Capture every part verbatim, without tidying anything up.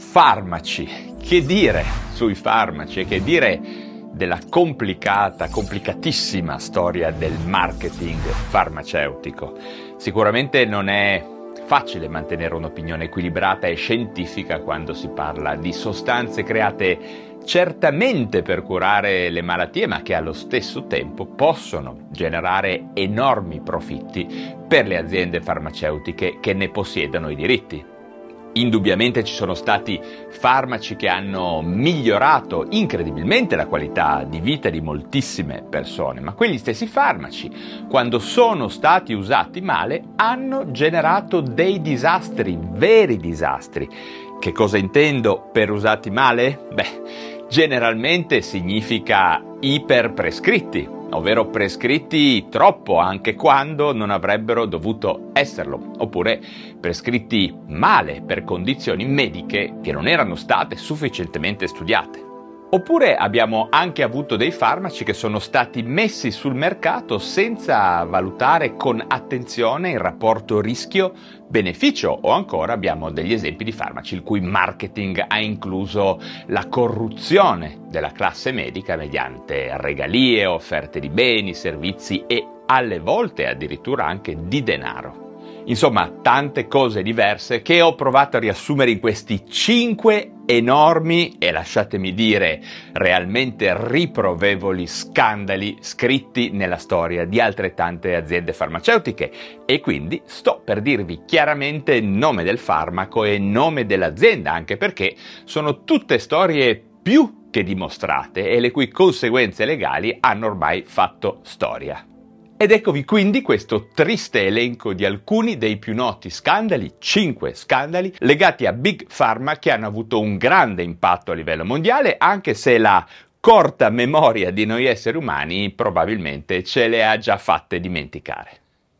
Farmaci. Che dire sui farmaci e che dire della complicata, complicatissima storia del marketing farmaceutico. Sicuramente non è facile mantenere un'opinione equilibrata e scientifica quando si parla di sostanze create certamente per curare le malattie, ma che allo stesso tempo possono generare enormi profitti per le aziende farmaceutiche che ne possiedono i diritti. Indubbiamente ci sono stati farmaci che hanno migliorato incredibilmente la qualità di vita di moltissime persone, ma quegli stessi farmaci, quando sono stati usati male, hanno generato dei disastri, veri disastri. Che cosa intendo per usati male? Beh, generalmente significa iperprescritti, ovvero prescritti troppo anche quando non avrebbero dovuto esserlo, oppure prescritti male per condizioni mediche che non erano state sufficientemente studiate. Oppure abbiamo anche avuto dei farmaci che sono stati messi sul mercato senza valutare con attenzione il rapporto rischio-beneficio, o ancora abbiamo degli esempi di farmaci il cui marketing ha incluso la corruzione della classe medica mediante regalie, offerte di beni, servizi e alle volte addirittura anche di denaro. Insomma, tante cose diverse che ho provato a riassumere in questi cinque enormi e, lasciatemi dire, realmente riprovevoli scandali scritti nella storia di altrettante aziende farmaceutiche, e quindi sto per dirvi chiaramente nome del farmaco e nome dell'azienda, anche perché sono tutte storie più che dimostrate e le cui conseguenze legali hanno ormai fatto storia. Ed eccovi quindi questo triste elenco di alcuni dei più noti scandali, cinque scandali, legati a Big Pharma che hanno avuto un grande impatto a livello mondiale, anche se la corta memoria di noi esseri umani probabilmente ce le ha già fatte dimenticare.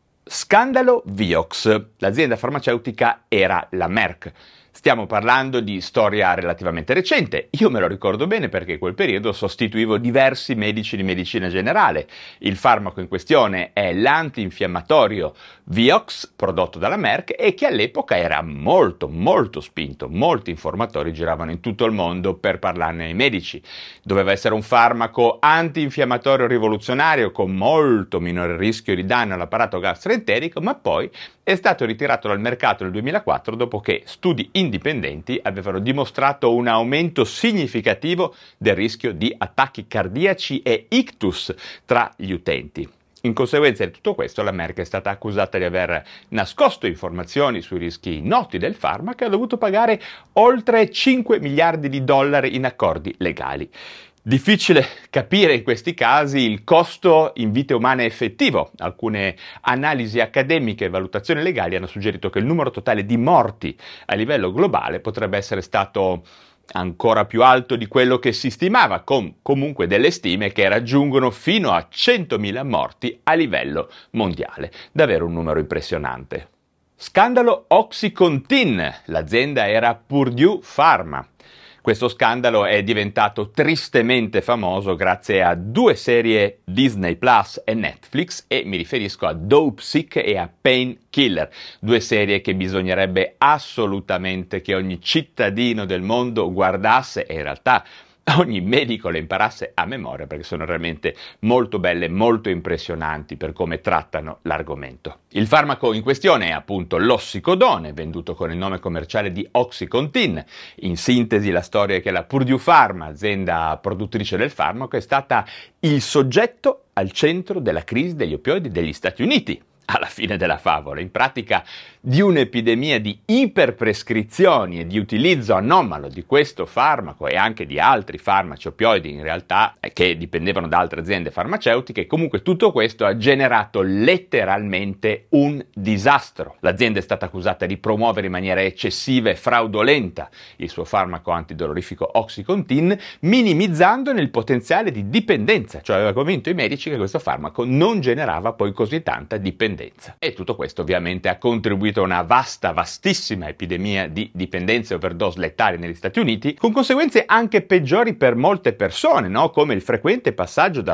Scandalo Vioxx. L'azienda farmaceutica era la Merck. Stiamo parlando di storia relativamente recente. Io me lo ricordo bene perché in quel periodo sostituivo diversi medici di medicina generale. Il farmaco in questione è l'antinfiammatorio Vioxx, prodotto dalla Merck, e che all'epoca era molto molto spinto. Molti informatori giravano in tutto il mondo per parlarne ai medici. Doveva essere un farmaco antinfiammatorio rivoluzionario con molto minore rischio di danno all'apparato gastroenterico, ma poi è stato ritirato dal mercato nel duemilaquattro dopo che studi indipendenti avevano dimostrato un aumento significativo del rischio di attacchi cardiaci e ictus tra gli utenti. In conseguenza di tutto questo, la Merck è stata accusata di aver nascosto informazioni sui rischi noti del farmaco e ha dovuto pagare oltre cinque miliardi di dollari in accordi legali. Difficile capire in questi casi il costo in vite umane effettivo. Alcune analisi accademiche e valutazioni legali hanno suggerito che il numero totale di morti a livello globale potrebbe essere stato ancora più alto di quello che si stimava, con comunque delle stime che raggiungono fino a centomila morti a livello mondiale. Davvero un numero impressionante. Scandalo OxyContin. L'azienda era Purdue Pharma. Questo scandalo è diventato tristemente famoso grazie a due serie Disney Plus e Netflix, e mi riferisco a Dopesick e a Painkiller, due serie che bisognerebbe assolutamente che ogni cittadino del mondo guardasse e in realtà ogni medico le imparasse a memoria, perché sono realmente molto belle, molto impressionanti per come trattano l'argomento. Il farmaco in questione è appunto l'ossicodone, venduto con il nome commerciale di OxyContin. In sintesi, la storia è che la Purdue Pharma, azienda produttrice del farmaco, è stata il soggetto al centro della crisi degli opioidi degli Stati Uniti. Alla fine della favola, in pratica di un'epidemia di iperprescrizioni e di utilizzo anomalo di questo farmaco e anche di altri farmaci opioidi in realtà che dipendevano da altre aziende farmaceutiche. Comunque tutto questo ha generato letteralmente un disastro. L'azienda è stata accusata di promuovere in maniera eccessiva e fraudolenta il suo farmaco antidolorifico OxyContin, minimizzandone il potenziale di dipendenza, cioè aveva convinto i medici che questo farmaco non generava poi così tanta dipendenza. E tutto questo ovviamente ha contribuito a una vasta, vastissima epidemia di dipendenze e overdose letali negli Stati Uniti, con conseguenze anche peggiori per molte persone, no? Come il frequente passaggio dal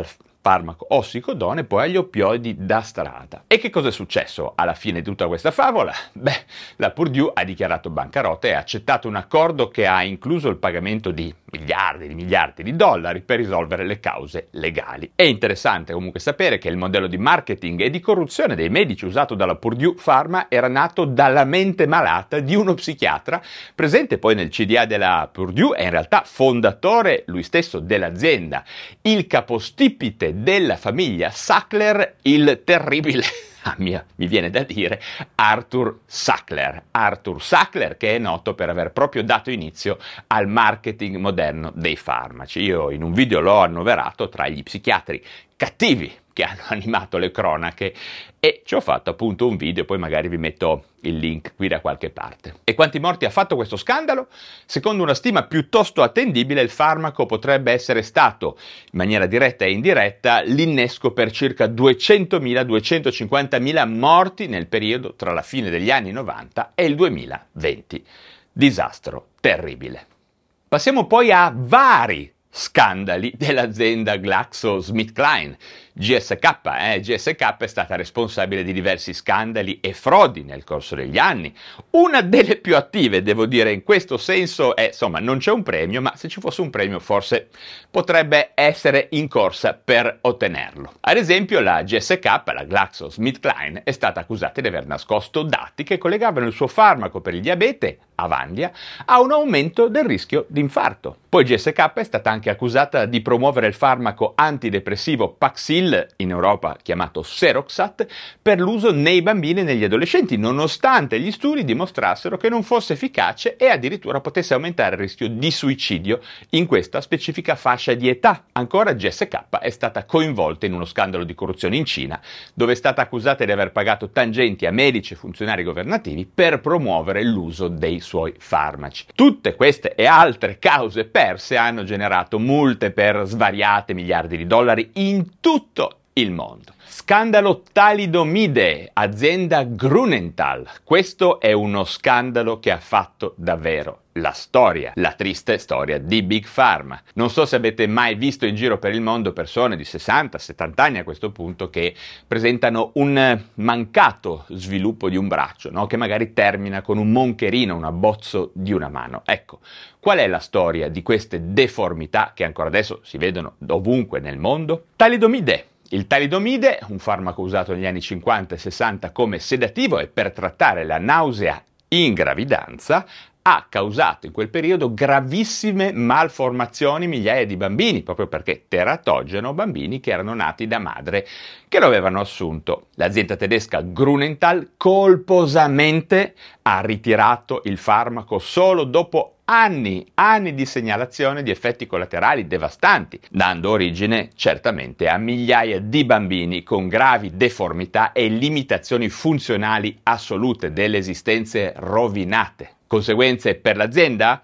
farmaco ossicodone, poi agli oppioidi da strada. E che cosa è successo alla fine di tutta questa favola? Beh, la Purdue ha dichiarato bancarotta e ha accettato un accordo che ha incluso il pagamento di miliardi di miliardi di dollari per risolvere le cause legali. È interessante comunque sapere che il modello di marketing e di corruzione dei medici usato dalla Purdue Pharma era nato dalla mente malata di uno psichiatra presente poi nel C D A della Purdue e in realtà fondatore lui stesso dell'azienda, il capostipite della famiglia Sackler, il terribile, ah, mia, mi viene da dire, Arthur Sackler. Arthur Sackler, che è noto per aver proprio dato inizio al marketing moderno dei farmaci. Io in un video l'ho annoverato tra gli psichiatri cattivi che hanno animato le cronache e ci ho fatto appunto un video, poi magari vi metto il link qui da qualche parte. E quanti morti ha fatto questo scandalo? Secondo una stima piuttosto attendibile, il farmaco potrebbe essere stato, in maniera diretta e indiretta, l'innesco per circa duecentomila duecentocinquantamila morti nel periodo tra la fine degli anni novanta e il duemilaventi. Disastro terribile. Passiamo poi a vari scandali dell'azienda GlaxoSmithKline. G S K, eh? G S K è stata responsabile di diversi scandali e frodi nel corso degli anni. Una delle più attive, devo dire, in questo senso è, insomma, non c'è un premio, ma se ci fosse un premio forse potrebbe essere in corsa per ottenerlo. Ad esempio, la G S K, la GlaxoSmithKline, è stata accusata di aver nascosto dati che collegavano il suo farmaco per il diabete, Avandia, a un aumento del rischio di infarto. Poi G S K è stata anche accusata di promuovere il farmaco antidepressivo Paxil, in Europa chiamato Seroxat, per l'uso nei bambini e negli adolescenti, nonostante gli studi dimostrassero che non fosse efficace e addirittura potesse aumentare il rischio di suicidio in questa specifica fascia di età. Ancora G S K è stata coinvolta in uno scandalo di corruzione in Cina, dove è stata accusata di aver pagato tangenti a medici e funzionari governativi per promuovere l'uso dei suoi farmaci. Tutte queste e altre cause perse hanno generato multe per svariate miliardi di dollari in tutto il mondo. Scandalo talidomide, azienda Grünenthal. Questo è uno scandalo che ha fatto davvero la storia, la triste storia di Big Pharma. Non so se avete mai visto in giro per il mondo persone di sessanta settanta anni a questo punto che presentano un mancato sviluppo di un braccio, no? Che magari termina con un moncherino, un abbozzo di una mano. Ecco, qual è la storia di queste deformità che ancora adesso si vedono ovunque nel mondo? Talidomide. Il talidomide, un farmaco usato negli anni cinquanta e sessanta come sedativo e per trattare la nausea in gravidanza, ha causato in quel periodo gravissime malformazioni in migliaia di bambini, proprio perché teratogeno, bambini che erano nati da madre che lo avevano assunto. L'azienda tedesca Grünenthal colposamente ha ritirato il farmaco solo dopo anni, anni di segnalazione di effetti collaterali devastanti, dando origine certamente a migliaia di bambini con gravi deformità e limitazioni funzionali assolute, delle esistenze rovinate. Conseguenze per l'azienda?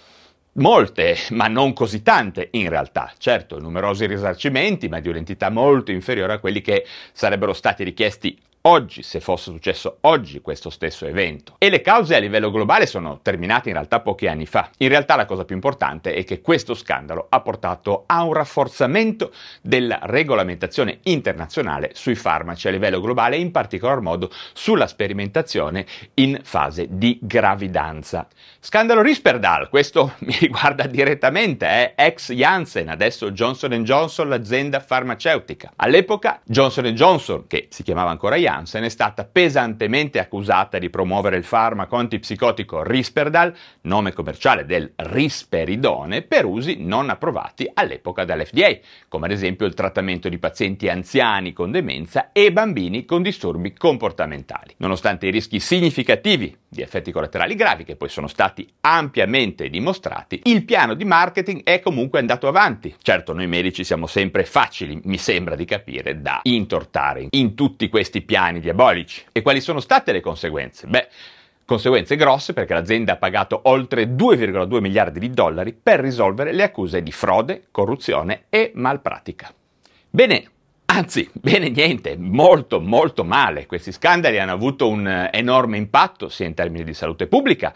Molte, ma non così tante in realtà. Certo, numerosi risarcimenti, ma di un'entità molto inferiore a quelli che sarebbero stati richiesti oggi, se fosse successo oggi questo stesso evento. E le cause a livello globale sono terminate in realtà pochi anni fa. In realtà la cosa più importante è che questo scandalo ha portato a un rafforzamento della regolamentazione internazionale sui farmaci a livello globale, in particolar modo sulla sperimentazione in fase di gravidanza. Scandalo Risperdal, questo mi riguarda direttamente, è eh? ex Janssen, adesso Johnson and Johnson, l'azienda farmaceutica. All'epoca Johnson and Johnson, che si chiamava ancora Janssen, Janssen è stata pesantemente accusata di promuovere il farmaco antipsicotico Risperdal, nome commerciale del risperidone, per usi non approvati all'epoca dall'F D A, come ad esempio il trattamento di pazienti anziani con demenza e bambini con disturbi comportamentali. Nonostante i rischi significativi di effetti collaterali gravi, che poi sono stati ampiamente dimostrati, il piano di marketing è comunque andato avanti. Certo, noi medici siamo sempre facili, mi sembra di capire, da intortare in tutti questi piani diabolici. E quali sono state le conseguenze? Beh, conseguenze grosse, perché l'azienda ha pagato oltre due virgola due miliardi di dollari per risolvere le accuse di frode, corruzione e malpratica. Bene, anzi, bene niente, molto molto male. Questi scandali hanno avuto un enorme impatto sia in termini di salute pubblica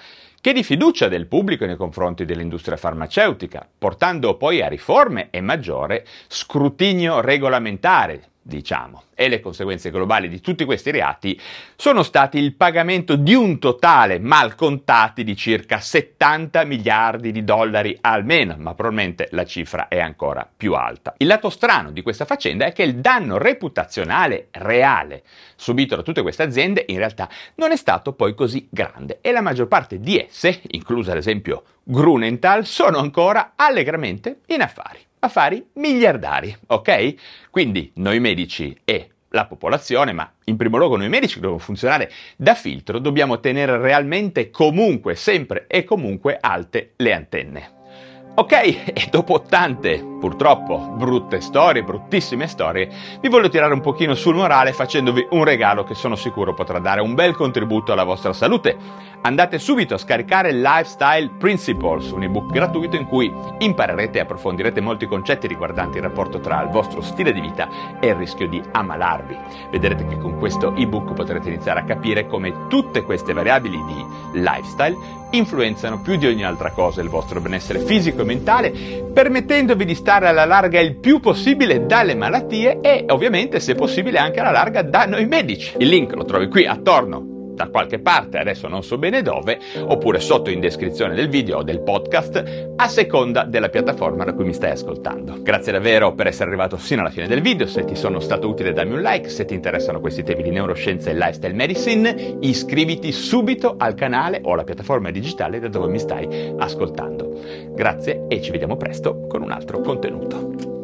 che di fiducia del pubblico nei confronti dell'industria farmaceutica, portando poi a riforme e maggiore scrutinio regolamentare, diciamo. E le conseguenze globali di tutti questi reati sono stati il pagamento di un totale mal contati di circa settanta miliardi di dollari almeno, ma probabilmente la cifra è ancora più alta. Il lato strano di questa faccenda è che il danno reputazionale reale subito da tutte queste aziende in realtà non è stato poi così grande e la maggior parte di esse, inclusa ad esempio Grunenthal, sono ancora allegramente in affari. Affari miliardari, ok? Quindi noi medici e la popolazione, ma in primo luogo noi medici che dobbiamo funzionare da filtro, dobbiamo tenere realmente comunque, sempre e comunque alte le antenne. Ok, e dopo tante, purtroppo, brutte storie, bruttissime storie, vi voglio tirare un pochino sul morale facendovi un regalo che sono sicuro potrà dare un bel contributo alla vostra salute. Andate subito a scaricare Lifestyle Principles, un ebook gratuito in cui imparerete e approfondirete molti concetti riguardanti il rapporto tra il vostro stile di vita e il rischio di ammalarvi. Vedrete che con questo ebook potrete iniziare a capire come tutte queste variabili di lifestyle influenzano più di ogni altra cosa il vostro benessere fisico e mentale, permettendovi di stare alla larga il più possibile dalle malattie e ovviamente, se possibile, anche alla larga da noi medici. Il link lo trovi qui attorno da qualche parte, adesso non so bene dove, oppure sotto in descrizione del video o del podcast, a seconda della piattaforma da cui mi stai ascoltando. Grazie davvero per essere arrivato sino alla fine del video. Se ti sono stato utile dammi un like, se ti interessano questi temi di neuroscienza e lifestyle medicine iscriviti subito al canale o alla piattaforma digitale da dove mi stai ascoltando. Grazie e ci vediamo presto con un altro contenuto.